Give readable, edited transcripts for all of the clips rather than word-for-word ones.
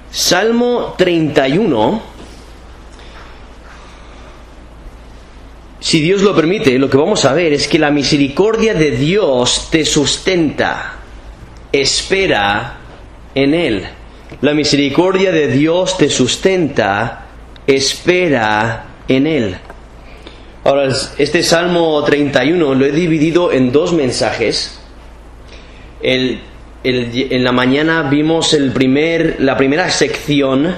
Salmo 31, si Dios lo permite, lo que vamos a ver es que la misericordia de Dios te sustenta, espera en Él. La misericordia de Dios te sustenta, espera en Él. Ahora, este Salmo 31 lo he dividido en dos mensajes. En la mañana vimos la primera sección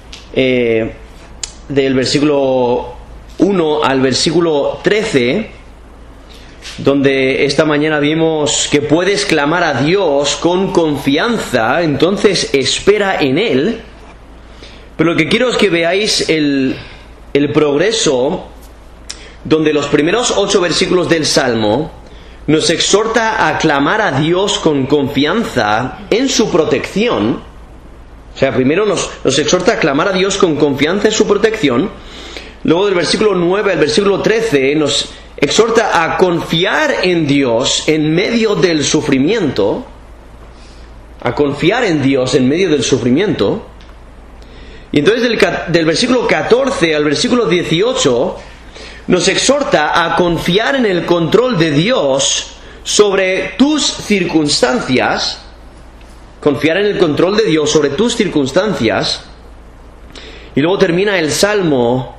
del versículo 1 al versículo 13, donde esta mañana vimos que puedes clamar a Dios con confianza, entonces espera en Él. Pero lo que quiero es que veáis el progreso, donde los primeros 8 versículos del Salmo nos exhorta a clamar a Dios con confianza en su protección. O sea, primero nos exhorta a clamar a Dios con confianza en su protección. Luego del versículo 9 al versículo 13 nos exhorta a confiar en Dios en medio del sufrimiento. A confiar en Dios en medio del sufrimiento. Y entonces del versículo 14 al versículo 18... nos exhorta a confiar en el control de Dios sobre tus circunstancias. Confiar en el control de Dios sobre tus circunstancias. Y luego termina el Salmo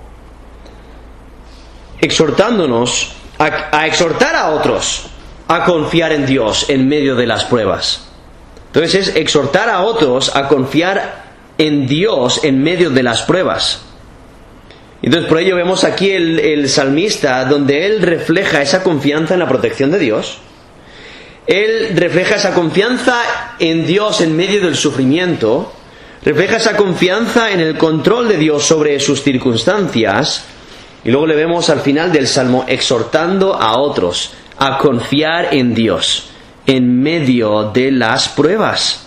exhortándonos a exhortar a otros a confiar en Dios en medio de las pruebas. Entonces es exhortar a otros a confiar en Dios en medio de las pruebas. Entonces por ello vemos aquí el salmista, donde él refleja esa confianza en la protección de Dios. Él refleja esa confianza en Dios en medio del sufrimiento. Refleja esa confianza en el control de Dios sobre sus circunstancias. Y luego le vemos al final del Salmo exhortando a otros a confiar en Dios en medio de las pruebas.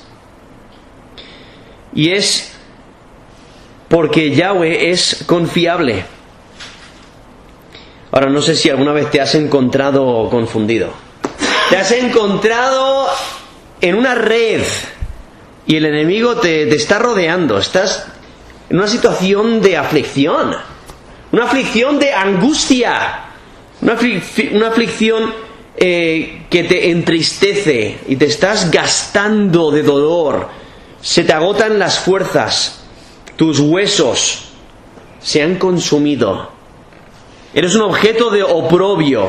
Y es porque Yahweh es confiable. Ahora, no sé si alguna vez te has encontrado confundido. Te has encontrado en una red y el enemigo te está rodeando. Estás en una situación de aflicción, una aflicción de angustia, una aflicción que te entristece y te estás gastando de dolor. Se te agotan las fuerzas. Tus huesos se han consumido. Eres un objeto de oprobio.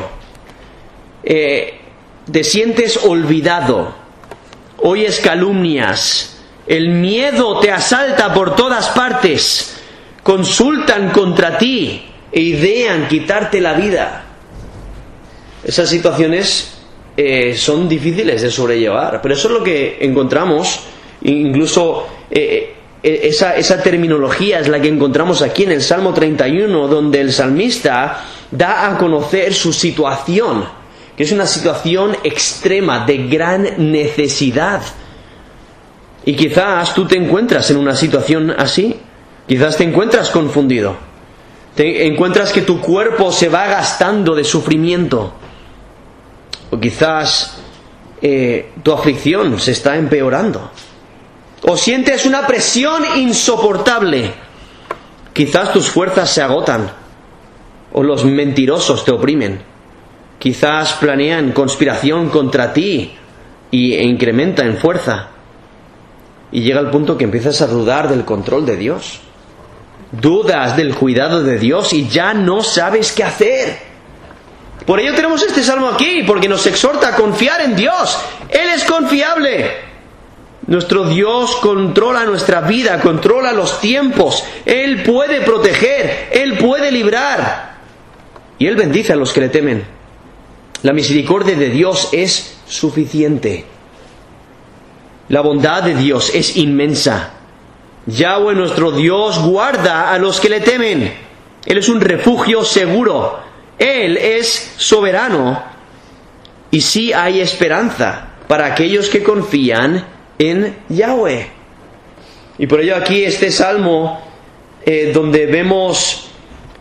Te sientes olvidado. Oyes calumnias. El miedo te asalta por todas partes. Consultan contra ti e idean quitarte la vida. Esas situaciones son difíciles de sobrellevar. Pero eso es lo que encontramos. Incluso esa terminología es la que encontramos aquí en el Salmo 31, donde el salmista da a conocer su situación, que es una situación extrema, de gran necesidad. Y quizás tú te encuentras en una situación así. Quizás te encuentras confundido. Te encuentras que tu cuerpo se va gastando de sufrimiento. O quizás tu aflicción se está empeorando. O sientes una presión insoportable. Quizás tus fuerzas se agotan. O los mentirosos te oprimen. Quizás planean conspiración contra ti e incrementa en fuerza. Y llega el punto que empiezas a dudar del control de Dios. Dudas del cuidado de Dios y ya no sabes qué hacer. Por ello tenemos este salmo aquí, porque nos exhorta a confiar en Dios. Él es confiable. Nuestro Dios controla nuestra vida, controla los tiempos. Él puede proteger, Él puede librar. Y Él bendice a los que le temen. La misericordia de Dios es suficiente. La bondad de Dios es inmensa. Yahweh nuestro Dios guarda a los que le temen. Él es un refugio seguro. Él es soberano. Y sí hay esperanza para aquellos que confían en Yahweh. Y por ello aquí este salmo donde vemos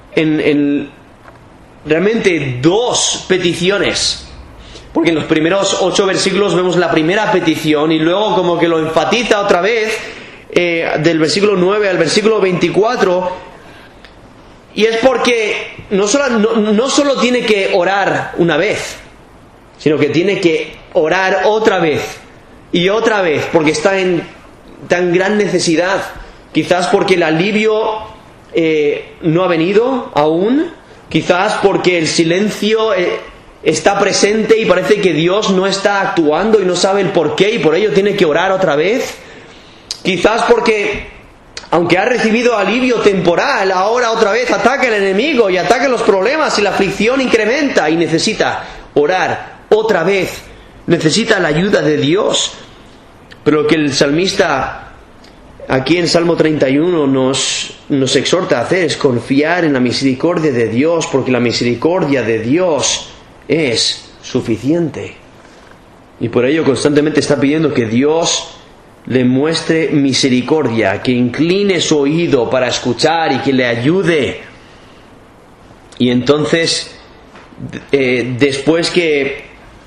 realmente dos peticiones, porque en los primeros 8 versículos vemos la primera petición y luego como que lo enfatiza otra vez del versículo 9 al versículo 24, y es porque no solo tiene que orar una vez, sino que tiene que orar otra vez y otra vez, porque está en tan gran necesidad, quizás porque el alivio no ha venido aún, quizás porque el silencio está presente y parece que Dios no está actuando y no sabe el por qué, y por ello tiene que orar otra vez. Quizás porque, aunque ha recibido alivio temporal, ahora otra vez ataca el enemigo y ataca los problemas y la aflicción incrementa y necesita orar otra vez, necesita la ayuda de Dios. Pero lo que el salmista aquí en Salmo 31 nos exhorta a hacer es confiar en la misericordia de Dios, porque la misericordia de Dios es suficiente. Y por ello constantemente está pidiendo que Dios le muestre misericordia, que incline su oído para escuchar y que le ayude. Y entonces, después que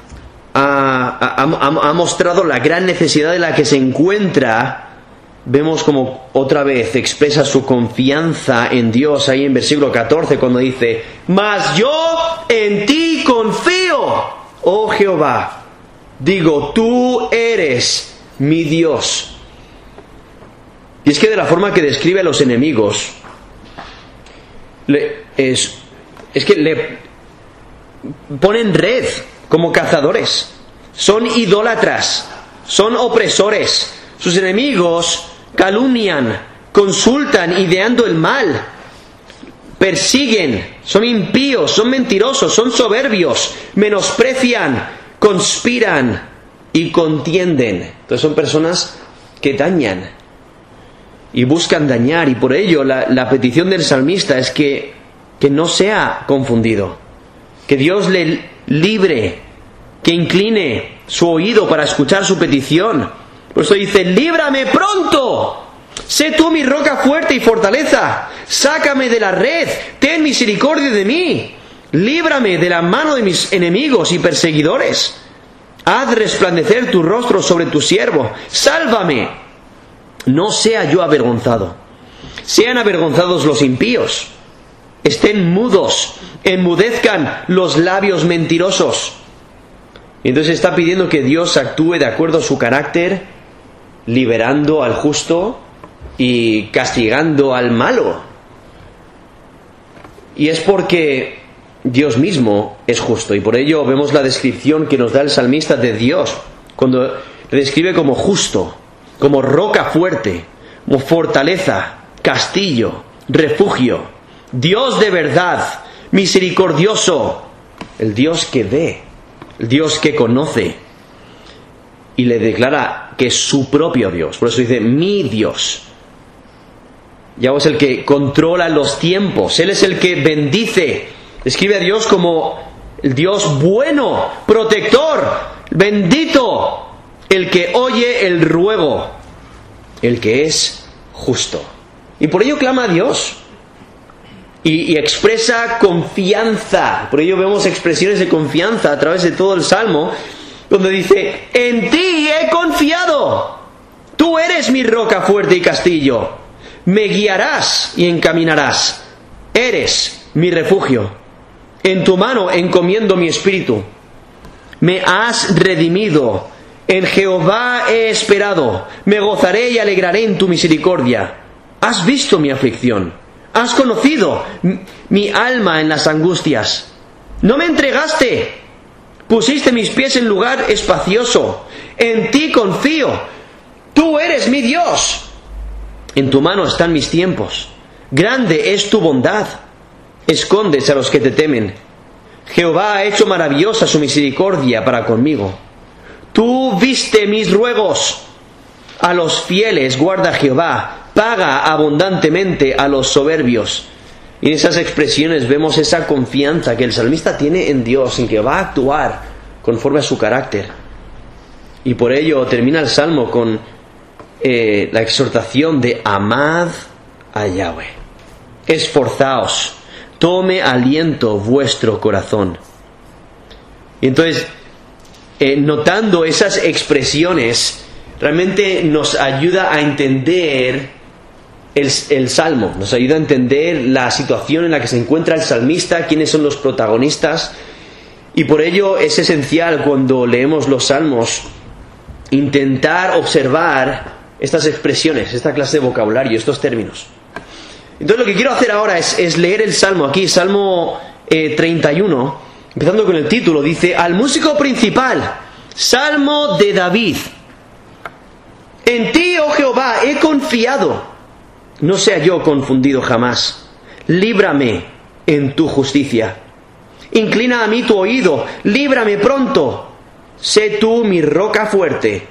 ha mostrado la gran necesidad de la que se encuentra, vemos como otra vez expresa su confianza en Dios ahí en versículo 14, cuando dice: mas yo en ti confío, oh Jehová, digo, tú eres mi Dios. Y es que de la forma que describe a los enemigos, es que le ponen red como cazadores, son idólatras, son opresores. Sus enemigos calumnian, consultan ideando el mal, persiguen, son impíos, son mentirosos, son soberbios, menosprecian, conspiran y contienden. Entonces son personas que dañan y buscan dañar, y por ello la petición del salmista es que no sea confundido, que Dios le libre, que incline su oído para escuchar su petición. Por eso dice: líbrame pronto, sé tú mi roca fuerte y fortaleza, sácame de la red, ten misericordia de mí, líbrame de la mano de mis enemigos y perseguidores, haz resplandecer tu rostro sobre tu siervo, sálvame, no sea yo avergonzado. Sean avergonzados los impíos, estén mudos, enmudezcan los labios mentirosos. Y entonces está pidiendo que Dios actúe de acuerdo a su carácter, liberando al justo y castigando al malo. Y es porque Dios mismo es justo, y por ello vemos la descripción que nos da el salmista de Dios, cuando le describe como justo, como roca fuerte, como fortaleza, castillo, refugio, Dios de verdad, misericordioso, el Dios que ve, el Dios que conoce, y le declara que es su propio Dios. Por eso dice: mi Dios. Yahweh es el que controla los tiempos, Él es el que bendice. Describe a Dios como el Dios bueno, protector, bendito, el que oye el ruego, el que es justo. Y por ello clama a Dios y expresa confianza. Por ello vemos expresiones de confianza a través de todo el Salmo, donde dice: en ti he confiado, tú eres mi roca fuerte y castillo, me guiarás y encaminarás, eres mi refugio. En tu mano encomiendo mi espíritu. Me has redimido. En Jehová he esperado. Me gozaré y alegraré en tu misericordia. Has visto mi aflicción. Has conocido mi alma en las angustias. No me entregaste. Pusiste mis pies en lugar espacioso. En ti confío. Tú eres mi Dios. En tu mano están mis tiempos. Grande es tu bondad. Escondes a los que te temen. Jehová ha hecho maravillosa su misericordia para conmigo. Tú viste mis ruegos. A los fieles guarda Jehová, paga abundantemente a los soberbios. Y en esas expresiones vemos esa confianza que el salmista tiene en Dios, en que va a actuar conforme a su carácter. Y por ello termina el salmo con la exhortación de: amad a Yahweh, esforzaos, tome aliento vuestro corazón. Y entonces, notando esas expresiones, realmente nos ayuda a entender el Salmo, nos ayuda a entender la situación en la que se encuentra el salmista, quiénes son los protagonistas, y por ello es esencial cuando leemos los Salmos intentar observar estas expresiones, esta clase de vocabulario, estos términos. Entonces lo que quiero hacer ahora es leer el Salmo aquí, Salmo 31, empezando con el título, dice: al músico principal, Salmo de David. En ti, oh Jehová, he confiado, no sea yo confundido jamás. Líbrame en tu justicia. Inclina a mí tu oído, líbrame pronto. Sé tú mi roca fuerte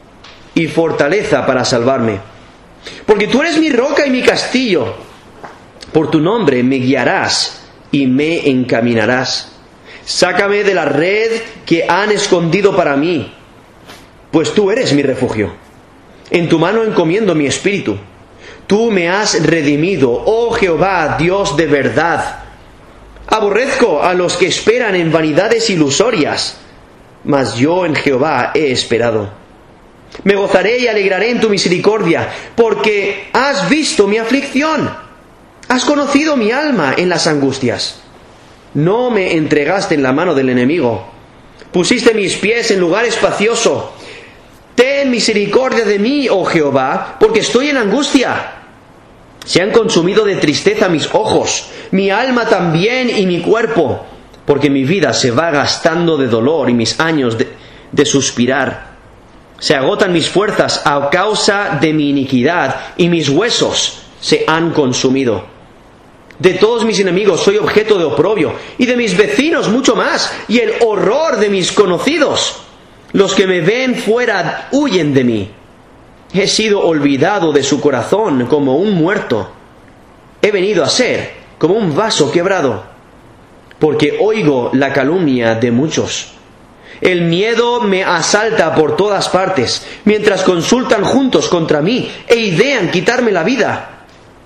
y fortaleza para salvarme. Porque tú eres mi roca y mi castillo. Por tu nombre me guiarás y me encaminarás. Sácame de la red que han escondido para mí, pues tú eres mi refugio. En tu mano encomiendo mi espíritu. Tú me has redimido, oh Jehová, Dios de verdad. Aborrezco a los que esperan en vanidades ilusorias, mas yo en Jehová he esperado. Me gozaré y alegraré en tu misericordia, porque has visto mi aflicción. Has conocido mi alma en las angustias. No me entregaste en la mano del enemigo. Pusiste mis pies en lugar espacioso. Ten misericordia de mí, oh Jehová, porque estoy en angustia. Se han consumido de tristeza mis ojos, mi alma también y mi cuerpo, porque mi vida se va gastando de dolor y mis años de suspirar. Se agotan mis fuerzas a causa de mi iniquidad y mis huesos se han consumido. De todos mis enemigos soy objeto de oprobio, y de mis vecinos mucho más, y el horror de mis conocidos. Los que me ven fuera huyen de mí. He sido olvidado de su corazón como un muerto. He venido a ser como un vaso quebrado, porque oigo la calumnia de muchos. El miedo me asalta por todas partes, mientras consultan juntos contra mí e idean quitarme la vida.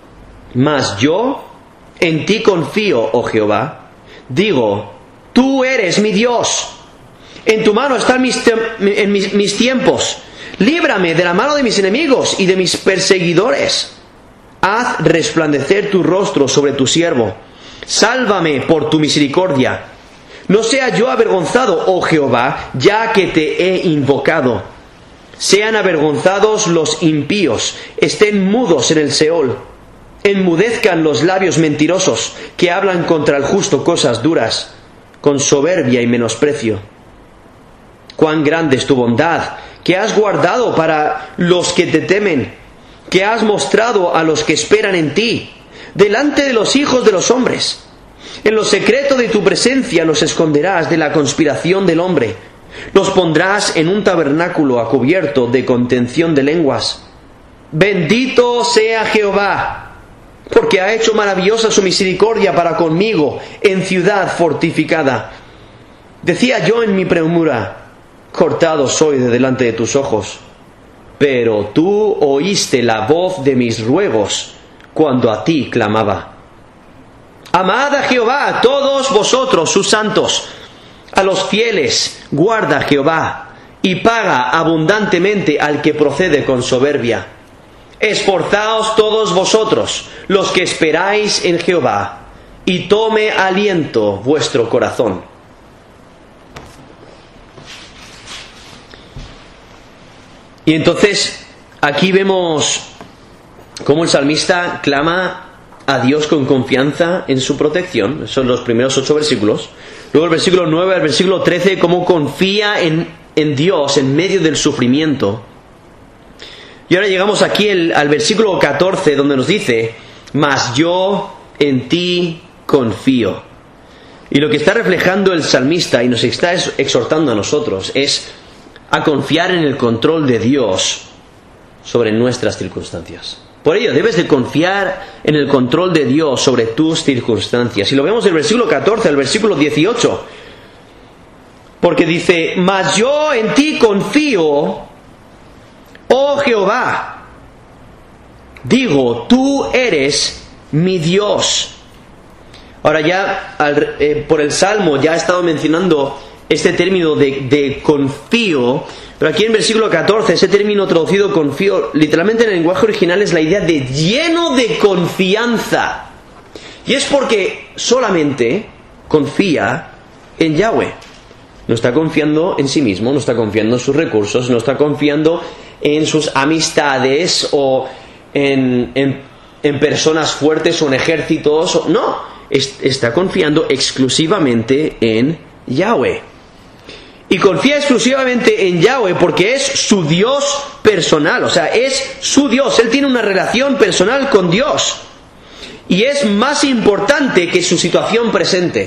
Mas yo en ti confío, oh Jehová. Digo, tú eres mi Dios. En tu mano están mis tiempos. Líbrame de la mano de mis enemigos y de mis perseguidores. Haz resplandecer tu rostro sobre tu siervo. Sálvame por tu misericordia. No sea yo avergonzado, oh Jehová, ya que te he invocado. Sean avergonzados los impíos, estén mudos en el Seol. Enmudezcan los labios mentirosos, que hablan contra el justo cosas duras, con soberbia y menosprecio. Cuán grande es tu bondad, que has guardado para los que te temen, que has mostrado a los que esperan en ti, delante de los hijos de los hombres. En lo secreto de tu presencia los esconderás de la conspiración del hombre. Los pondrás en un tabernáculo a cubierto de contención de lenguas. Bendito sea Jehová, porque ha hecho maravillosa su misericordia para conmigo en ciudad fortificada. Decía yo en mi premura, cortado soy de delante de tus ojos. Pero tú oíste la voz de mis ruegos cuando a ti clamaba. Amad a Jehová, todos vosotros sus santos. A los fieles guarda Jehová, y paga abundantemente al que procede con soberbia. Esforzaos todos vosotros, los que esperáis en Jehová, y tome aliento vuestro corazón. Y entonces, aquí vemos cómo el salmista clama a Dios con confianza en su protección. Son los primeros 8 versículos. Luego el versículo 9 al versículo 13, cómo confía en Dios en medio del sufrimiento. Y ahora llegamos aquí al versículo 14, donde nos dice, mas yo en ti confío. Y lo que está reflejando el salmista y nos está exhortando a nosotros es a confiar en el control de Dios sobre nuestras circunstancias. Por ello, debes de confiar en el control de Dios sobre tus circunstancias. Y lo vemos del versículo 14 al versículo 18. Porque dice, mas yo en ti confío, oh Jehová. Digo, tú eres mi Dios. Ahora ya, por el Salmo, ya he estado mencionando este término de confío, Pero aquí en versículo 14, ese término traducido confío, literalmente en el lenguaje original es la idea de lleno de confianza. Y es porque solamente confía en Yahweh. No está confiando en sí mismo, no está confiando en sus recursos, no está confiando en sus amistades o en personas fuertes o en ejércitos. No, está confiando exclusivamente en Yahweh. Y confía exclusivamente en Yahweh porque es su Dios personal, o sea, es su Dios. Él tiene una relación personal con Dios. Y es más importante que su situación presente.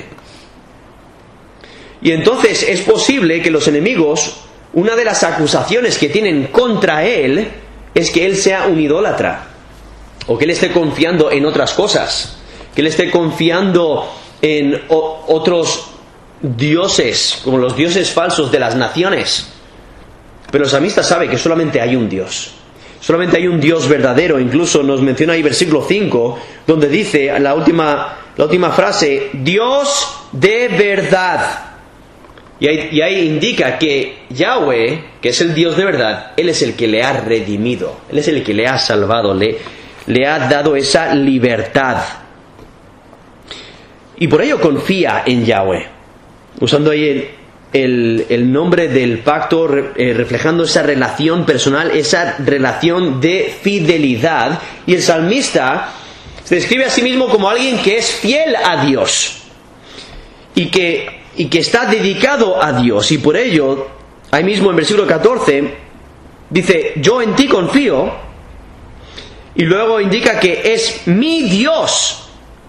Y entonces es posible que los enemigos, una de las acusaciones que tienen contra él, es que él sea un idólatra. O que él esté confiando en otras cosas. Que él esté confiando en otros dioses, como los dioses falsos de las naciones. Pero el salmista sabe que solamente hay un Dios. Solamente hay un Dios verdadero. Incluso nos menciona ahí versículo 5, donde dice la última frase, Dios de verdad. Y ahí indica que Yahweh, que es el Dios de verdad, Él es el que le ha redimido. Él es el que le ha salvado, le ha dado esa libertad. Y por ello confía en Yahweh. Usando ahí el nombre del pacto, reflejando esa relación personal, esa relación de fidelidad. Y el salmista se describe a sí mismo como alguien que es fiel a Dios y que está dedicado a Dios. Y por ello, ahí mismo en versículo 14, dice, yo en ti confío, y luego indica que es mi Dios.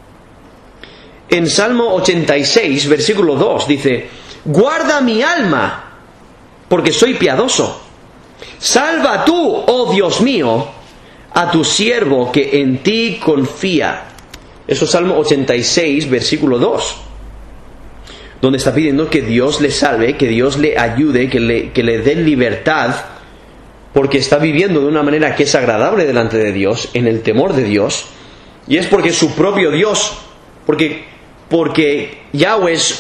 En Salmo 86, versículo 2, dice, guarda mi alma, porque soy piadoso. Salva tú, oh Dios mío, a tu siervo que en ti confía. Eso es Salmo 86, versículo 2. Donde está pidiendo que Dios le salve, que Dios le ayude, que le dé libertad, porque está viviendo de una manera que es agradable delante de Dios, en el temor de Dios, y es porque su propio Dios, porque Yahweh es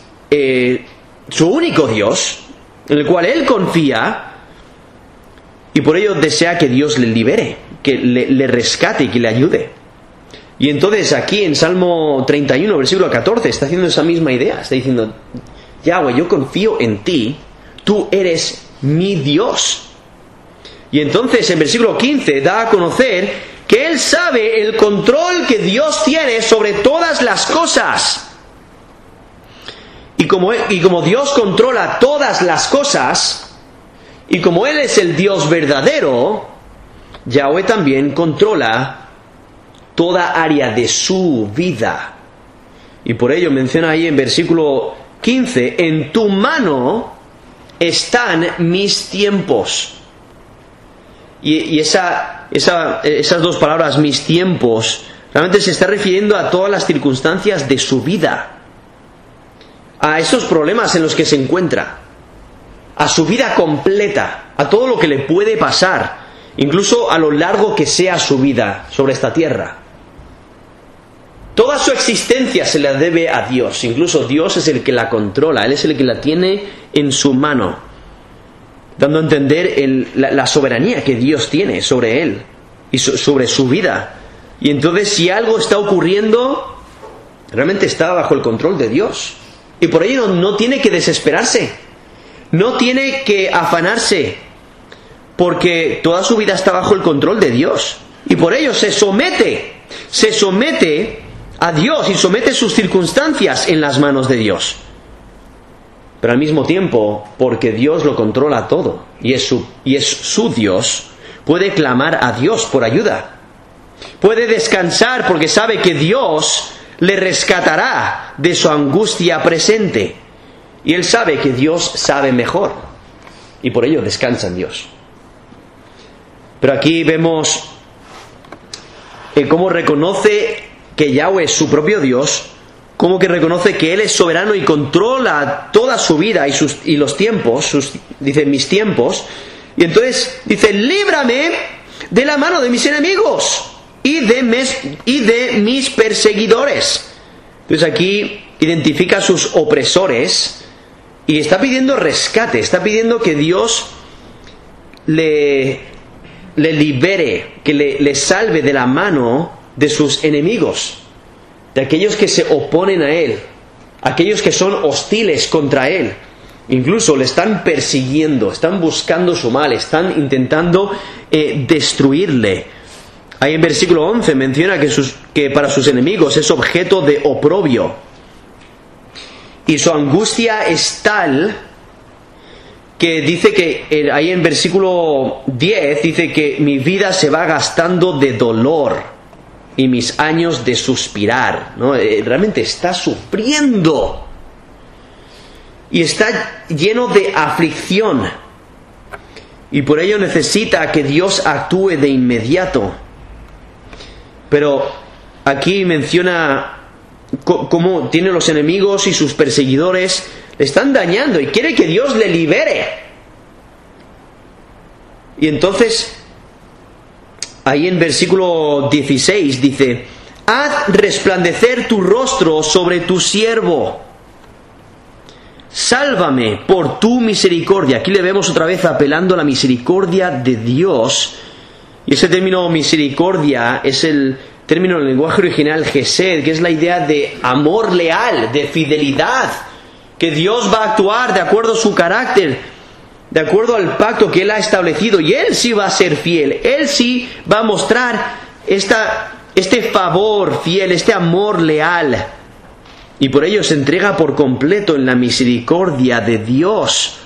su único Dios, en el cual él confía, y por ello desea que Dios le libere, que le rescate y que le ayude. Y entonces aquí en Salmo 31, versículo 14, está haciendo esa misma idea. Está diciendo, Yahweh, yo confío en ti, tú eres mi Dios. Y entonces en versículo 15 da a conocer que él sabe el control que Dios tiene sobre todas las cosas. Y como Dios controla todas las cosas, y como Él es el Dios verdadero, Yahweh también controla toda área de su vida. Y por ello menciona ahí en versículo 15, en tu mano están mis tiempos. Y esas dos palabras, mis tiempos, realmente se está refiriendo a todas las circunstancias de su vida, a esos problemas en los que se encuentra, a su vida completa, a todo lo que le puede pasar, incluso a lo largo que sea su vida sobre esta tierra. Toda su existencia se la debe a Dios. Incluso Dios es el que la controla. Él es el que la tiene en su mano, dando a entender la soberanía que Dios tiene sobre él y sobre su vida. Y entonces, si algo está ocurriendo, realmente está bajo el control de Dios. Y por ello no tiene que desesperarse, no tiene que afanarse, porque toda su vida está bajo el control de Dios. Y por ello se somete a Dios y somete sus circunstancias en las manos de Dios. Pero al mismo tiempo, porque Dios lo controla todo y es su Dios, puede clamar a Dios por ayuda. Puede descansar porque sabe que Dios le rescatará de su angustia presente. Y él sabe que Dios sabe mejor. Y por ello descansa en Dios. Pero aquí vemos cómo reconoce que Yahweh es su propio Dios, cómo que reconoce que Él es soberano y controla toda su vida y los tiempos, dice mis tiempos, y entonces dice, líbrame de la mano de mis enemigos y de mis perseguidores. Entonces aquí identifica a sus opresores y está pidiendo rescate, está pidiendo que Dios le libere, que le salve de la mano de sus enemigos, de aquellos que se oponen a Él, aquellos que son hostiles contra Él. Incluso le están persiguiendo, están buscando su mal, están intentando destruirle. Ahí en versículo 11 menciona que para sus enemigos es objeto de oprobio. Y su angustia es tal que dice que ahí en versículo 10 dice que mi vida se va gastando de dolor y mis años de suspirar, ¿no? Realmente está sufriendo y está lleno de aflicción, y por ello necesita que Dios actúe de inmediato. Pero aquí menciona cómo tiene los enemigos y sus perseguidores le están dañando y quiere que Dios le libere. Y entonces ahí en versículo 16 dice: haz resplandecer tu rostro sobre tu siervo, sálvame por tu misericordia. Aquí le vemos otra vez apelando a la misericordia de Dios. Y ese término misericordia es el término en el lenguaje original Gesed, que es la idea de amor leal, de fidelidad, que Dios va a actuar de acuerdo a su carácter, de acuerdo al pacto que Él ha establecido, y Él sí va a ser fiel, Él sí va a mostrar este favor fiel, este amor leal, y por ello se entrega por completo en la misericordia de Dios.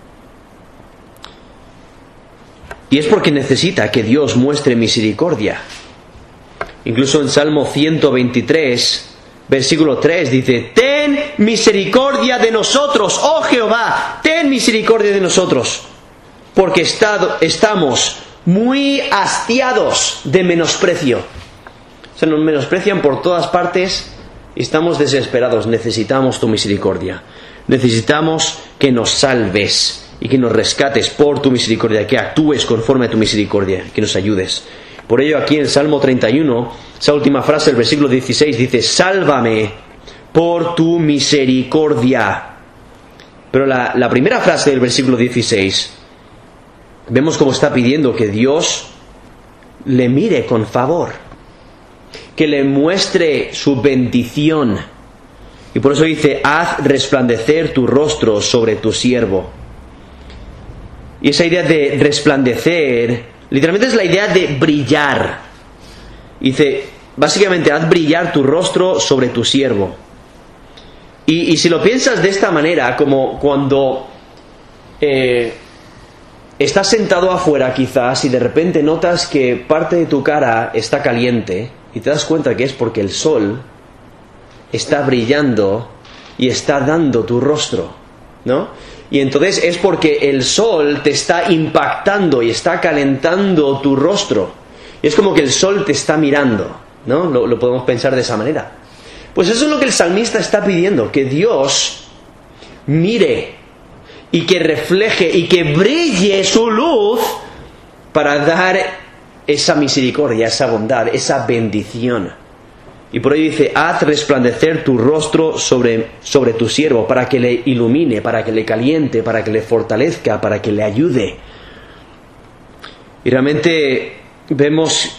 Y es porque necesita que Dios muestre misericordia. Incluso en Salmo 123, versículo 3 dice: ten misericordia de nosotros, oh Jehová, ten misericordia de nosotros, porque estamos muy hastiados de menosprecio. O sea, nos menosprecian por todas partes y estamos desesperados. Necesitamos tu misericordia. Necesitamos que nos salves y que nos rescates por tu misericordia, que actúes conforme a tu misericordia, que nos ayudes. Por ello aquí en el Salmo 31, esa última frase del versículo 16 dice: sálvame por tu misericordia. Pero la primera frase del versículo 16, vemos cómo está pidiendo que Dios le mire con favor, que le muestre su bendición. Y por eso dice: haz resplandecer tu rostro sobre tu siervo. Y esa idea de resplandecer literalmente es la idea de brillar. Dice, básicamente, haz brillar tu rostro sobre tu siervo. Y si lo piensas de esta manera, como cuando estás sentado afuera quizás y de repente notas que parte de tu cara está caliente y te das cuenta que es porque el sol está brillando y está dando tu rostro, ¿no? Y entonces es porque el sol te está impactando y está calentando tu rostro. Y es como que el sol te está mirando, ¿no? Lo podemos pensar de esa manera. Pues eso es lo que el salmista está pidiendo, que Dios mire y que refleje y que brille su luz para dar esa misericordia, esa bondad, esa bendición. Y por ello dice: haz resplandecer tu rostro sobre tu siervo, para que le ilumine, para que le caliente, para que le fortalezca, para que le ayude. Y realmente vemos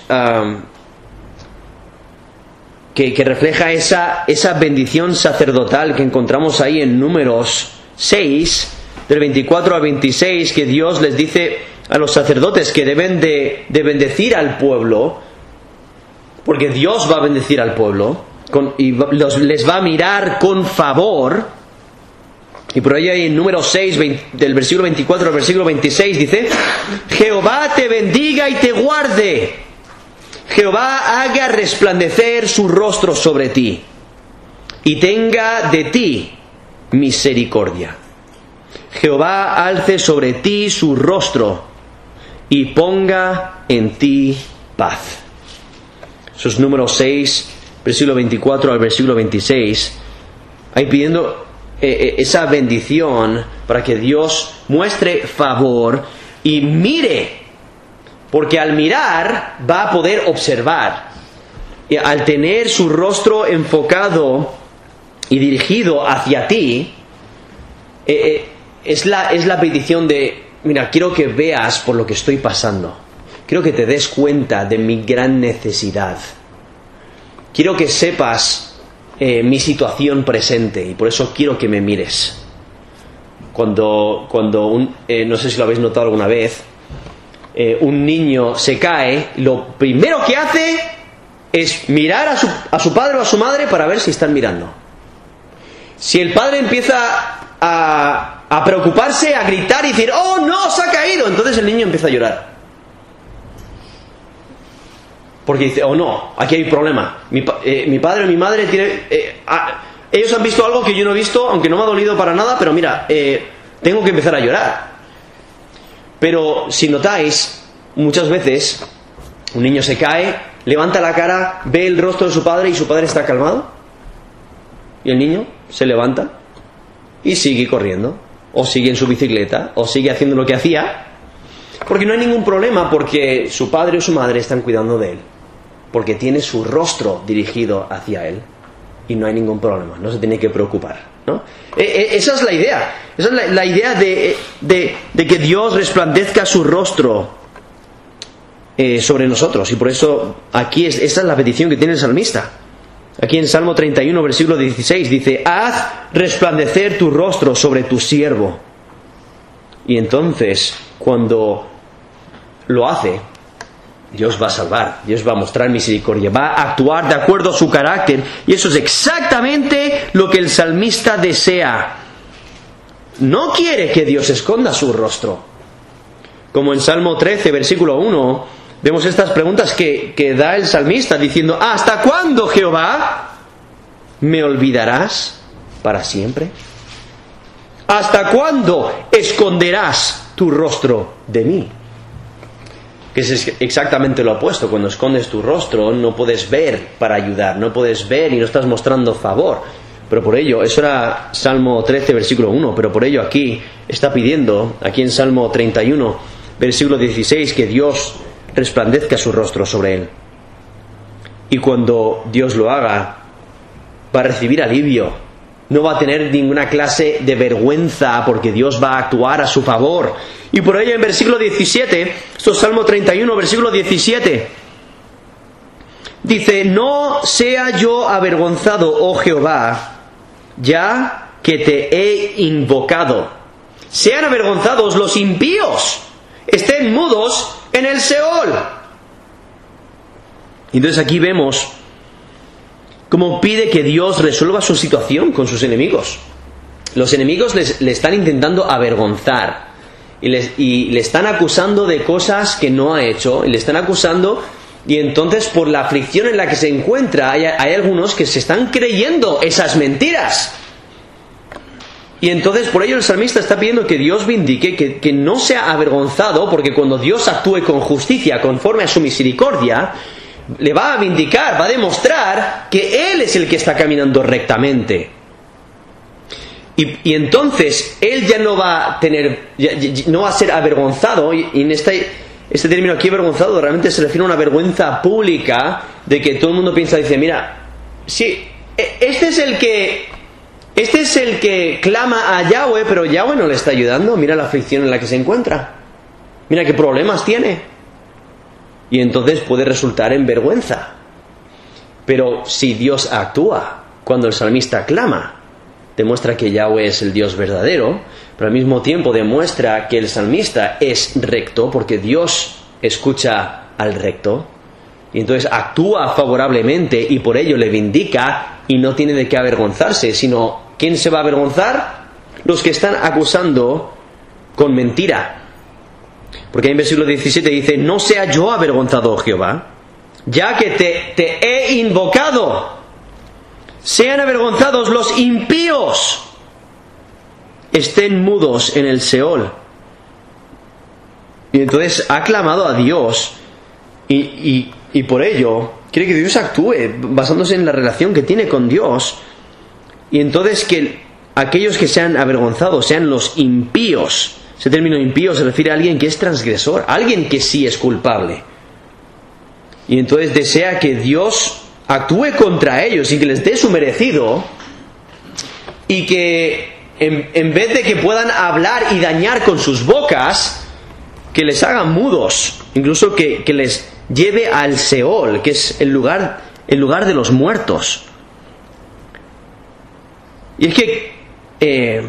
que refleja esa bendición sacerdotal que encontramos ahí en Números 6, del 24 al 26, que Dios les dice a los sacerdotes que deben de bendecir al pueblo, porque Dios va a bendecir al pueblo y les va a mirar con favor. Y por ahí en número 6, del versículo 24 al versículo 26 dice: Jehová te bendiga y te guarde, Jehová haga resplandecer su rostro sobre ti y tenga de ti misericordia. Jehová alce sobre ti su rostro y ponga en ti paz. Eso es número 6, versículo 24 al versículo 26. Ahí pidiendo esa bendición para que Dios muestre favor y mire, porque al mirar va a poder observar. Y al tener su rostro enfocado y dirigido hacia ti, es la petición de mira, quiero que veas por lo que estoy pasando. Quiero que te des cuenta de mi gran necesidad. Quiero que sepas mi situación presente y por eso quiero que me mires. Cuando no sé si lo habéis notado alguna vez, un niño se cae, lo primero que hace es mirar a su padre o a su madre para ver si están mirando. Si el padre empieza a preocuparse, a gritar y decir, ¡oh no, se ha caído!, entonces el niño empieza a llorar. Porque dice, oh no, aquí hay un problema. Mi padre o mi madre ellos han visto algo que yo no he visto, aunque no me ha dolido para nada, pero mira, tengo que empezar a llorar. Pero si notáis, muchas veces un niño se cae, levanta la cara, ve el rostro de su padre y su padre está calmado. Y el niño se levanta y sigue corriendo, o sigue en su bicicleta, o sigue haciendo lo que hacía, porque no hay ningún problema, porque su padre o su madre están cuidando de él, porque tiene su rostro dirigido hacia él y no hay ningún problema, no se tiene que preocupar, ¿no? Esa es la idea. Esa es la idea de que Dios resplandezca su rostro sobre nosotros. Y por eso aquí esa es la petición que tiene el salmista. Aquí en Salmo 31, versículo 16 dice, haz resplandecer tu rostro sobre tu siervo. Y entonces, cuando lo hace, Dios va a salvar, Dios va a mostrar misericordia, va a actuar de acuerdo a su carácter. Y eso es exactamente lo que el salmista desea. No quiere que Dios esconda su rostro. Como en Salmo 13, versículo 1, vemos estas preguntas que da el salmista diciendo, ¿hasta cuándo, Jehová, me olvidarás para siempre? ¿Hasta cuándo esconderás tu rostro de mí? Que es exactamente lo opuesto. Cuando escondes tu rostro no puedes ver para ayudar, no puedes ver y no estás mostrando favor. Pero por ello, eso era Salmo 13, versículo 1, pero por ello aquí está pidiendo, aquí en Salmo 31, versículo 16, que Dios resplandezca su rostro sobre él. Y cuando Dios lo haga, va a recibir alivio. No va a tener ninguna clase de vergüenza porque Dios va a actuar a su favor. Y por ello en versículo 17, esto es Salmo 31, versículo 17, dice, no sea yo avergonzado, oh Jehová, ya que te he invocado. Sean avergonzados los impíos, estén mudos en el Seol. Entonces aquí vemos cómo pide que Dios resuelva su situación con sus enemigos. Los enemigos le están intentando avergonzar y le están acusando de cosas que no ha hecho, y le están acusando, y entonces por la aflicción en la que se encuentra hay algunos que se están creyendo esas mentiras. Y entonces por ello el salmista está pidiendo que Dios vindique, que no sea avergonzado, porque cuando Dios actúe con justicia conforme a su misericordia, le va a vindicar, va a demostrar que Él es el que está caminando rectamente. Y entonces Él ya no va a tener, no va a ser avergonzado. Y en este término aquí, avergonzado, realmente se refiere a una vergüenza pública de que todo el mundo piensa, dice, mira, sí, este es el que clama a Yahweh, pero Yahweh no le está ayudando. Mira la aflicción en la que se encuentra, mira qué problemas tiene. Y entonces puede resultar en vergüenza. Pero si Dios actúa cuando el salmista clama, demuestra que Yahweh es el Dios verdadero, pero al mismo tiempo demuestra que el salmista es recto, porque Dios escucha al recto, y entonces actúa favorablemente y por ello le vindica y no tiene de qué avergonzarse, sino ¿quién se va a avergonzar? Los que están acusando con mentira. Porque en versículo 17 dice, no sea yo avergonzado, oh Jehová, ya que te he invocado. Sean avergonzados los impíos, estén mudos en el Seol. Y entonces ha clamado a Dios y por ello quiere que Dios actúe basándose en la relación que tiene con Dios. Y entonces que aquellos que sean avergonzados sean los impíos. Ese término impío se refiere a alguien que es transgresor, a alguien que sí es culpable. Y entonces desea que Dios actúe contra ellos y que les dé su merecido, y que en vez de que puedan hablar y dañar con sus bocas, que les hagan mudos, incluso que les lleve al Seol, que es el lugar de los muertos. Y es que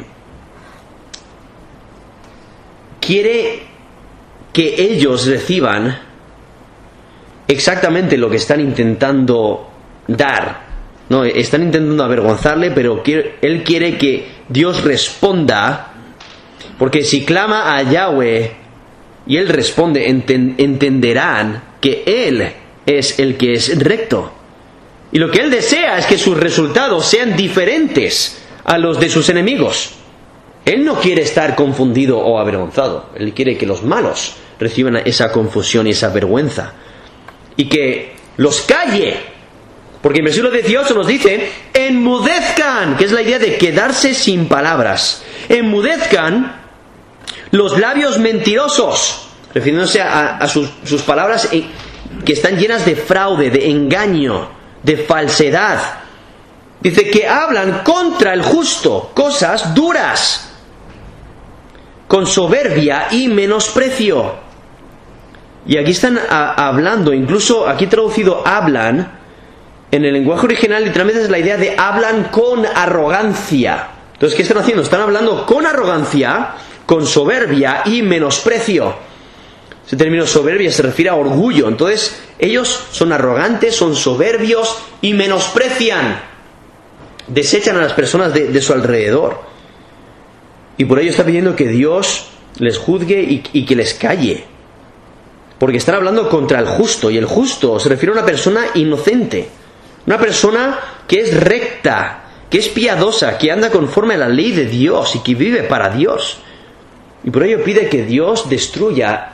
quiere que ellos reciban exactamente lo que están intentando dar. No, están intentando avergonzarle, pero él quiere que Dios responda, porque si clama a Yahweh y él responde, entenderán que él es el que es recto. Y lo que él desea es que sus resultados sean diferentes a los de sus enemigos. Él no quiere estar confundido o avergonzado. Él quiere que los malos reciban esa confusión y esa vergüenza. Y que los calle. Porque en versículo 18 nos dice, enmudezcan, que es la idea de quedarse sin palabras. Enmudezcan los labios mentirosos, refiriéndose a sus palabras que están llenas de fraude, de engaño, de falsedad. Dice que hablan contra el justo, cosas duras, con soberbia y menosprecio. Y aquí están hablando, incluso aquí traducido hablan, en el lenguaje original literalmente es la idea de hablan con arrogancia. Entonces, ¿qué están haciendo? Están hablando con arrogancia, con soberbia y menosprecio. Ese término soberbia se refiere a orgullo. Entonces, ellos son arrogantes, son soberbios y menosprecian. Desechan a las personas de su alrededor. Y por ello está pidiendo que Dios les juzgue y que les calle. Porque están hablando contra el justo. Y el justo se refiere a una persona inocente. Una persona que es recta, que es piadosa, que anda conforme a la ley de Dios y que vive para Dios. Y por ello pide que Dios destruya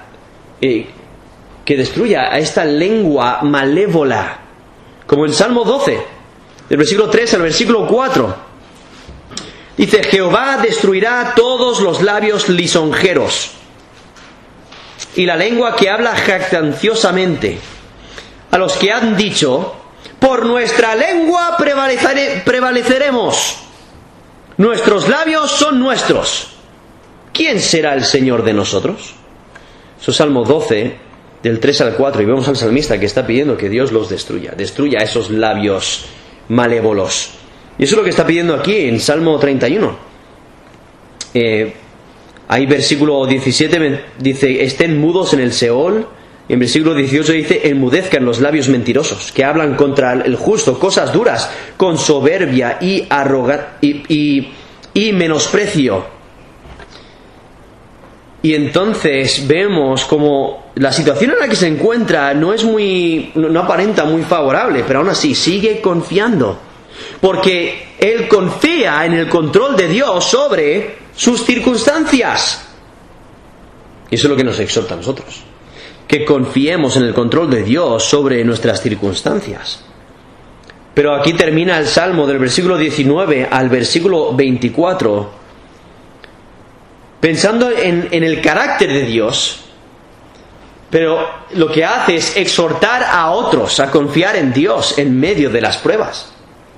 a esta lengua malévola. Como el Salmo 12, del versículo 3 al versículo 4. Dice, Jehová destruirá todos los labios lisonjeros y la lengua que habla jactanciosamente. A los que han dicho, por nuestra lengua prevaleceremos. Nuestros labios son nuestros. ¿Quién será el Señor de nosotros? Eso es Salmo 12, del 3 al 4, y vemos al salmista que está pidiendo que Dios los destruya esos labios malévolos. Y eso es lo que está pidiendo aquí en Salmo 31. Ahí versículo 17 dice, estén mudos en el Seol, y en versículo 18 dice, enmudezcan los labios mentirosos, que hablan contra el justo, cosas duras, con soberbia y menosprecio. Y entonces vemos como la situación en la que se encuentra no aparenta muy favorable, pero aún así sigue confiando. Porque él confía en el control de Dios sobre sus circunstancias. Y eso es lo que nos exhorta a nosotros. Que confiemos en el control de Dios sobre nuestras circunstancias. Pero aquí termina el Salmo del versículo 19 al versículo 24. Pensando en el carácter de Dios, pero lo que hace es exhortar a otros a confiar en Dios en medio de las pruebas.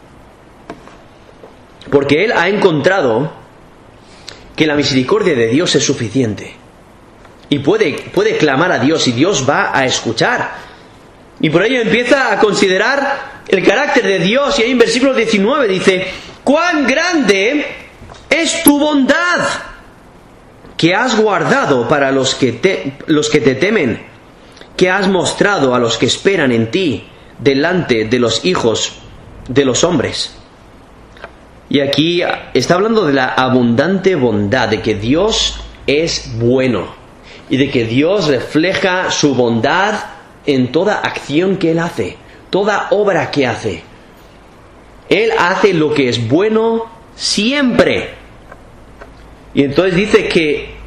Porque él ha encontrado que la misericordia de Dios es suficiente. Y puede clamar a Dios y Dios va a escuchar. Y por ello empieza a considerar el carácter de Dios. Y ahí en versículo 19 dice, ¡cuán grande es tu bondad! Que has guardado para los que te temen, que has mostrado a los que esperan en ti, delante de los hijos de los hombres. Y aquí está hablando de la abundante bondad, de que Dios es bueno, y de que Dios refleja su bondad en toda acción que Él hace, toda obra que hace. Él hace lo que es bueno siempre. Y entonces dice que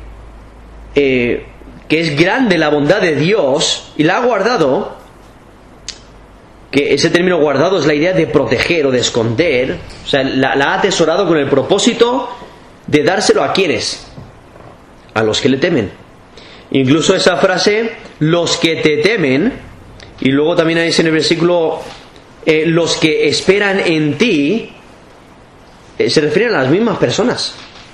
es grande la bondad de Dios y la ha guardado, que ese término guardado es la idea de proteger o de esconder, o sea, la ha atesorado con el propósito de dárselo a quienes, a los que le temen. Incluso esa frase, los que te temen, y luego también hay en el versículo, los que esperan en ti, se refieren a las mismas personas.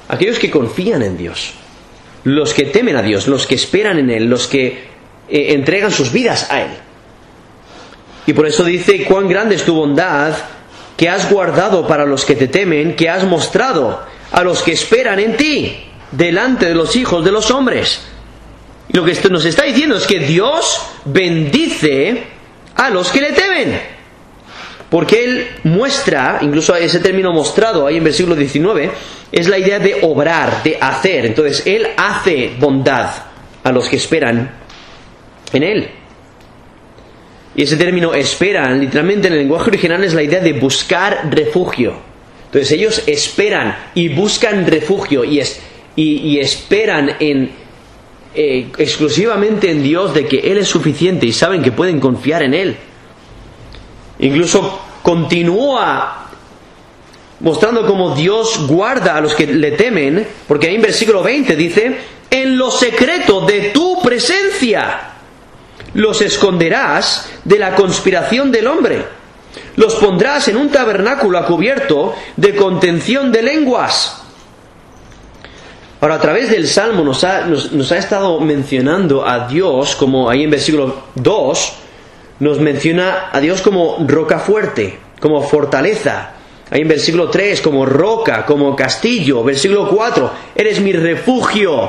aquellos que confían en Dios, los que temen a Dios, los que esperan en Él, los que entregan sus vidas a Él. Y por eso dice: cuán grande es tu bondad, que has guardado para los que te temen, que has mostrado a los que esperan en ti, delante de los hijos de los hombres. Y lo que esto nos está diciendo es que Dios bendice a los que le temen, porque Él muestra, incluso ese término mostrado ahí en versículo 19, es la idea de obrar, de hacer. Entonces Él hace bondad a los que esperan en Él. Y ese término esperan, literalmente en el lenguaje original, es la idea de buscar refugio. Entonces ellos esperan y buscan refugio y esperan exclusivamente en Dios, de que Él es suficiente, y saben que pueden confiar en Él. Incluso continúa mostrando cómo Dios guarda a los que le temen, porque ahí en versículo 20 dice: en lo secreto de tu presencia los esconderás de la conspiración del hombre, los pondrás en un tabernáculo a cubierto de contención de lenguas. Ahora, a través del Salmo nos ha estado mencionando a Dios, como ahí en versículo 2 nos menciona a Dios como roca fuerte, como fortaleza. Ahí en versículo 3 como roca, como castillo. Versículo 4, eres mi refugio.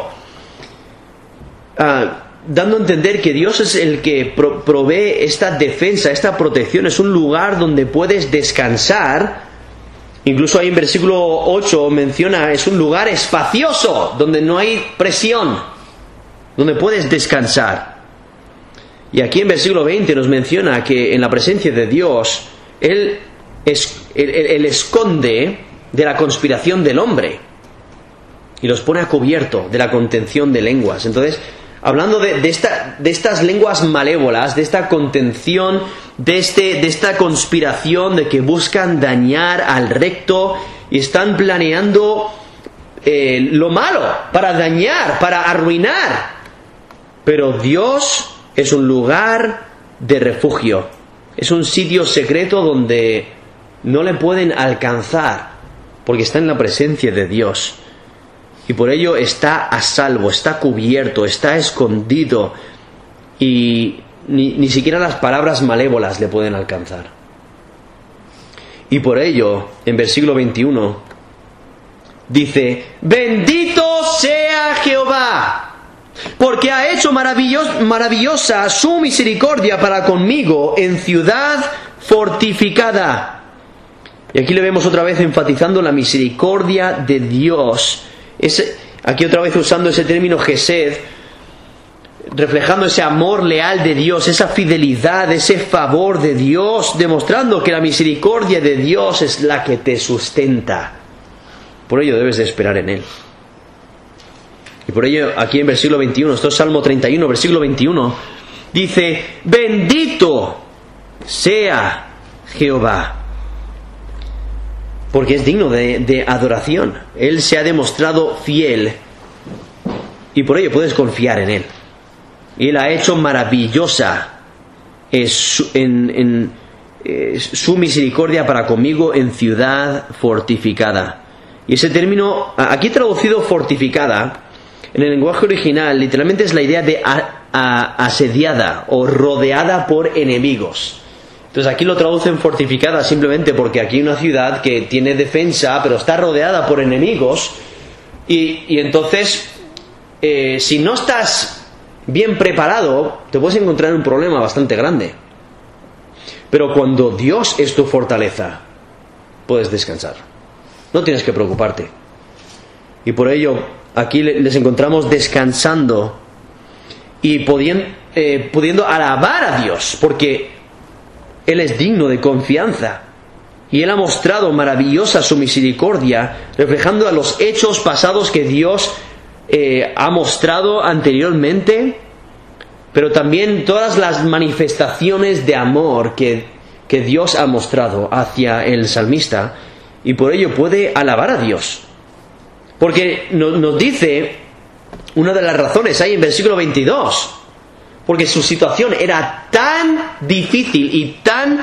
Dando a entender que Dios es el que provee esta defensa, esta protección. Es un lugar donde puedes descansar. Incluso ahí en versículo 8 menciona: es un lugar espacioso, donde no hay presión, donde puedes descansar. Y aquí en versículo 20 nos menciona que en la presencia de Dios, Él esconde de la conspiración del hombre y los pone a cubierto de la contención de lenguas. Entonces, hablando de estas lenguas malévolas, de esta contención, de esta conspiración de que buscan dañar al recto y están planeando lo malo para dañar, para arruinar. Pero Dios es un lugar de refugio, es un sitio secreto donde no le pueden alcanzar, porque está en la presencia de Dios. Y por ello está a salvo, está cubierto, está escondido, y ni siquiera las palabras malévolas le pueden alcanzar. Y por ello, en versículo 21, dice: bendito sea Jehová, porque ha hecho maravillosa su misericordia para conmigo en ciudad fortificada. Y aquí le vemos otra vez enfatizando la misericordia de Dios. Aquí otra vez usando ese término Gesed, reflejando ese amor leal de Dios, esa fidelidad, ese favor de Dios, demostrando que la misericordia de Dios es la que te sustenta. Por ello debes de esperar en Él. Y por ello aquí en versículo 21, esto es Salmo 31, versículo 21, dice: bendito sea Jehová, porque es digno de adoración. Él se ha demostrado fiel y por ello puedes confiar en Él. Y Él ha hecho maravillosa su misericordia para conmigo en ciudad fortificada. Y ese término, aquí traducido fortificada, en el lenguaje original literalmente es la idea de asediada o rodeada por enemigos. Entonces aquí lo traducen fortificada simplemente porque aquí hay una ciudad que tiene defensa, pero está rodeada por enemigos. Y entonces, si no estás bien preparado, te puedes encontrar en un problema bastante grande. Pero cuando Dios es tu fortaleza, puedes descansar. No tienes que preocuparte. Y por ello, aquí les encontramos descansando y pudiendo alabar a Dios, porque Él es digno de confianza. Y Él ha mostrado maravillosa su misericordia, reflejando a los hechos pasados que Dios ha mostrado anteriormente, pero también todas las manifestaciones de amor que Dios ha mostrado hacia el salmista. Y por ello puede alabar a Dios. Porque nos dice una de las razones ahí en versículo 22. Porque su situación era tan difícil y tan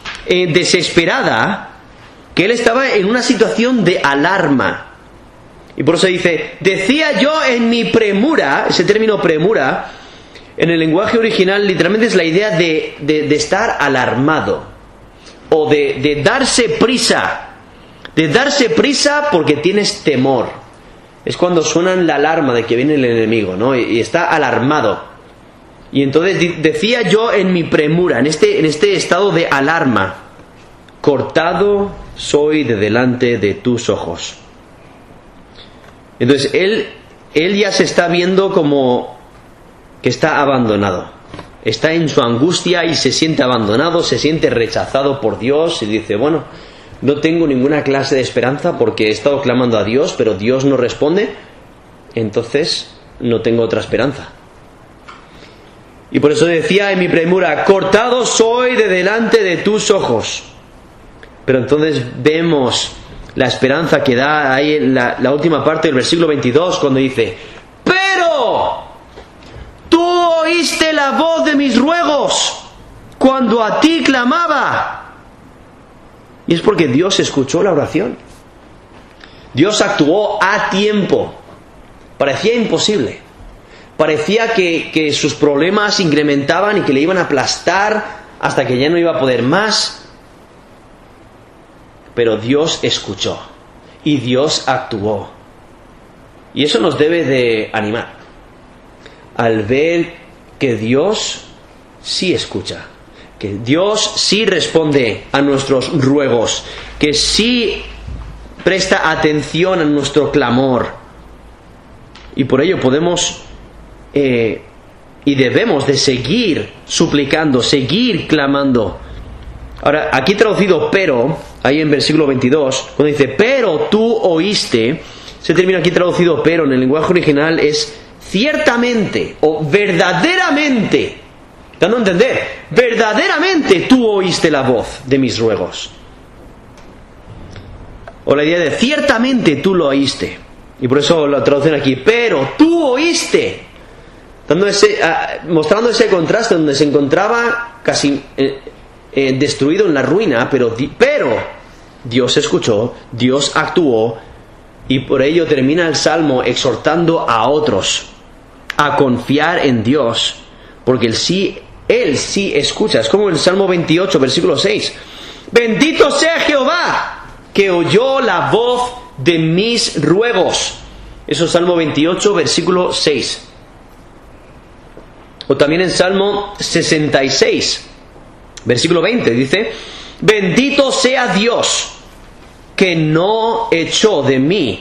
desesperada que él estaba en una situación de alarma. Y por eso dice, decía yo en mi premura, ese término premura, en el lenguaje original literalmente es la idea de estar alarmado, o de darse prisa porque tienes temor. Es cuando suenan la alarma de que viene el enemigo, ¿no? Y está alarmado. Y entonces decía yo en mi premura, en este estado de alarma, cortado soy de delante de tus ojos. Entonces él ya se está viendo como que está abandonado. Está en su angustia y se siente abandonado, se siente rechazado por Dios y dice, bueno, no tengo ninguna clase de esperanza porque he estado clamando a Dios, pero Dios no responde, entonces no tengo otra esperanza. Y por eso decía en mi premura, cortado soy de delante de tus ojos. Pero entonces vemos la esperanza que da ahí en la última parte del versículo 22, cuando dice, pero tú oíste la voz de mis ruegos cuando a ti clamaba. Y es porque Dios escuchó la oración. Dios actuó a tiempo. Parecía imposible. Parecía que sus problemas incrementaban y que le iban a aplastar hasta que ya no iba a poder más. Pero Dios escuchó y Dios actuó. Y eso nos debe de animar al ver que Dios sí escucha, que Dios sí responde a nuestros ruegos, que sí presta atención a nuestro clamor. Y por ello podemos y debemos de seguir suplicando, seguir clamando. Ahora, aquí traducido pero, ahí en versículo 22, cuando dice, pero tú oíste, ese término aquí traducido pero en el lenguaje original es ciertamente o verdaderamente, dando a entender, verdaderamente tú oíste la voz de mis ruegos. O la idea de ciertamente tú lo oíste. Y por eso la traducción aquí, pero tú oíste, mostrando ese contraste donde se encontraba casi destruido en la ruina, pero Dios escuchó, Dios actuó, y por ello termina el Salmo exhortando a otros a confiar en Dios, porque Él sí escucha. Es como el Salmo 28, versículo 6. Bendito sea Jehová, que oyó la voz de mis ruegos. Eso es Salmo 28, versículo 6. O también en Salmo 66, versículo 20, dice, bendito sea Dios, que no echó de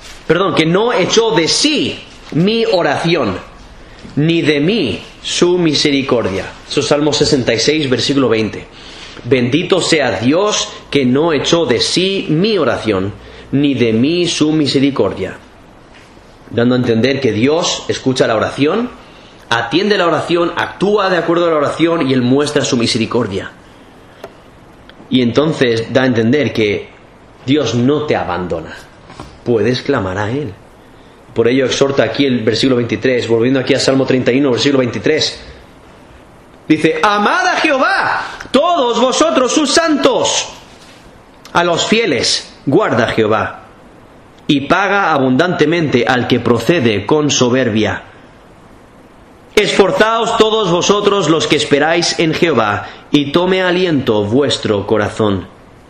sí mi oración, ni de mí su misericordia. Eso es Salmo 66, versículo 20. Bendito sea Dios, que no echó de sí mi oración, ni de mí su misericordia. Dando a entender que Dios escucha la oración, atiende la oración, actúa de acuerdo a la oración y Él muestra su misericordia. Y entonces da a entender que Dios no te abandona. Puedes clamar a Él. Por ello exhorta aquí el versículo 23, volviendo aquí a Salmo 31, versículo 23. Dice, amad a Jehová, todos vosotros sus santos. A los fieles guarda Jehová, y paga abundantemente al que procede con soberbia. Esforzaos todos vosotros los que esperáis en Jehová, y tome aliento vuestro corazón.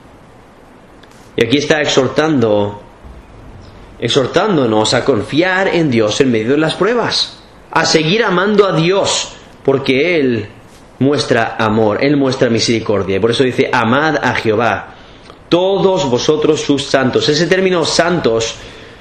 Y aquí está exhortándonos a confiar en Dios en medio de las pruebas, a seguir amando a Dios, porque Él muestra amor, Él muestra misericordia. Y por eso dice, amad a Jehová, todos vosotros sus santos. Ese término santos,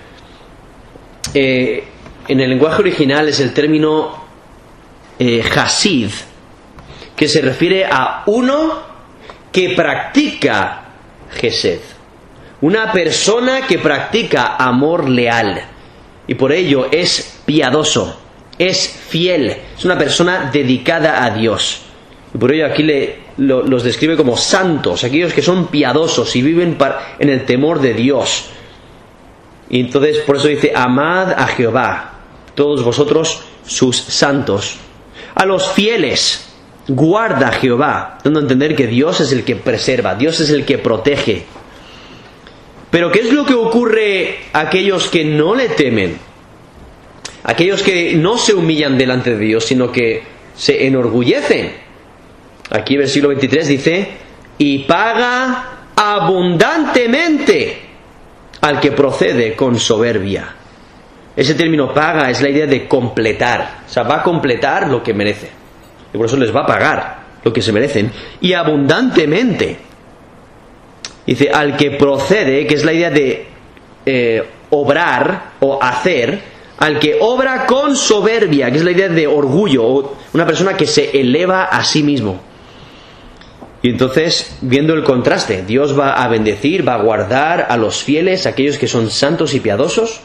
en el lenguaje original es el término Hasid, que se refiere a uno que practica Gesed, una persona que practica amor leal, y por ello es piadoso, es fiel, es una persona dedicada a Dios. Y por ello aquí los describe como santos, aquellos que son piadosos y viven en el temor de Dios. Y entonces por eso dice, amad a Jehová, todos vosotros sus santos. A los fieles guarda Jehová, dando a entender que Dios es el que preserva, Dios es el que protege. Pero ¿qué es lo que ocurre a aquellos que no le temen? Aquellos que no se humillan delante de Dios, sino que se enorgullecen. Aquí el versículo 23 dice: y paga abundantemente al que procede con soberbia. Ese término paga es la idea de completar. O sea, va a completar lo que merece. Y por eso les va a pagar lo que se merecen. Y abundantemente. Dice, al que procede, que es la idea de obrar o hacer, al que obra con soberbia, que es la idea de orgullo, o una persona que se eleva a sí mismo. Y entonces, viendo el contraste, Dios va a bendecir, va a guardar a los fieles, aquellos que son santos y piadosos,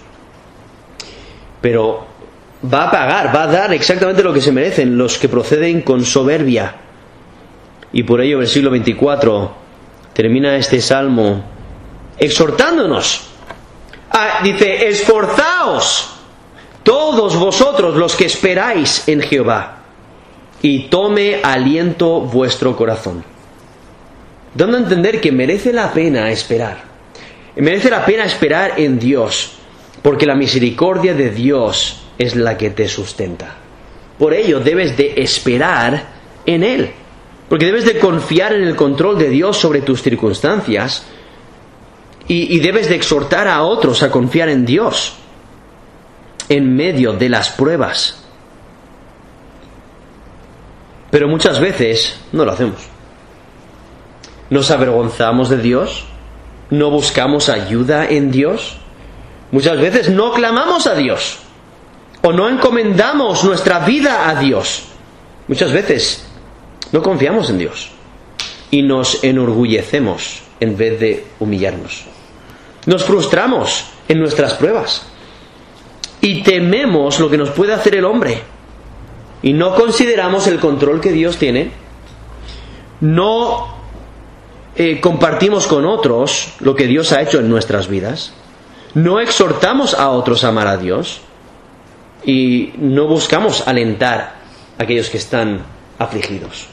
pero va a pagar, va a dar exactamente lo que se merecen los que proceden con soberbia. Y por ello, versículo 24, termina este salmo exhortándonos. Dice, esforzaos todos vosotros los que esperáis en Jehová, y tome aliento vuestro corazón. Dando a entender que merece la pena esperar. Merece la pena esperar en Dios, porque la misericordia de Dios es la que te sustenta. Por ello debes de esperar en Él, porque debes de confiar en el control de Dios sobre tus circunstancias, y debes de exhortar a otros a confiar en Dios en medio de las pruebas. Pero muchas veces no lo hacemos. Nos avergonzamos de Dios, no buscamos ayuda en Dios, muchas veces no clamamos a Dios o no encomendamos nuestra vida a Dios. Muchas veces no confiamos en Dios y nos enorgullecemos en vez de humillarnos. Nos frustramos en nuestras pruebas y tememos lo que nos puede hacer el hombre y no consideramos el control que Dios tiene. No compartimos con otros lo que Dios ha hecho en nuestras vidas, no exhortamos a otros a amar a Dios y no buscamos alentar a aquellos que están afligidos.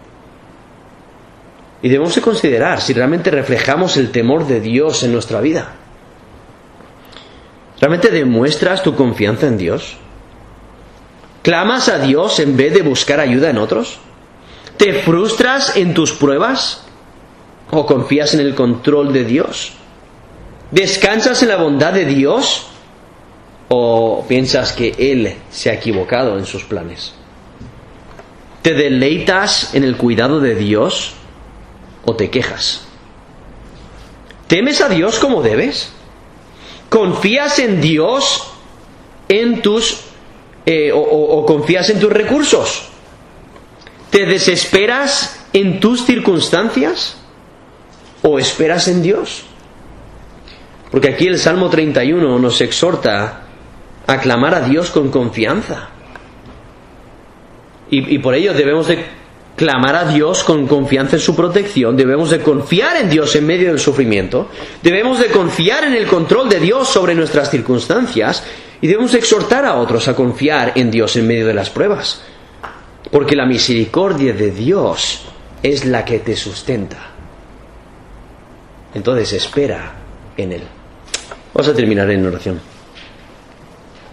Y debemos de considerar si realmente reflejamos el temor de Dios en nuestra vida. ¿Realmente demuestras tu confianza en Dios? ¿Clamas a Dios en vez de buscar ayuda en otros? ¿Te frustras en tus pruebas? ¿O confías en el control de Dios? ¿Descansas en la bondad de Dios? ¿O piensas que Él se ha equivocado en sus planes? ¿Te deleitas en el cuidado de Dios? ¿O te quejas? ¿Temes a Dios como debes? ¿Confías en Dios en tus o confías en tus recursos? ¿Te desesperas en tus circunstancias? ¿O esperas en Dios? Porque aquí el Salmo 31 nos exhorta a clamar a Dios con confianza. Y por ello debemos de clamar a Dios con confianza en su protección. Debemos de confiar en Dios en medio del sufrimiento. Debemos de confiar en el control de Dios sobre nuestras circunstancias. Y debemos de exhortar a otros a confiar en Dios en medio de las pruebas. Porque la misericordia de Dios es la que te sustenta. Entonces espera en Él. Vamos a terminar en oración.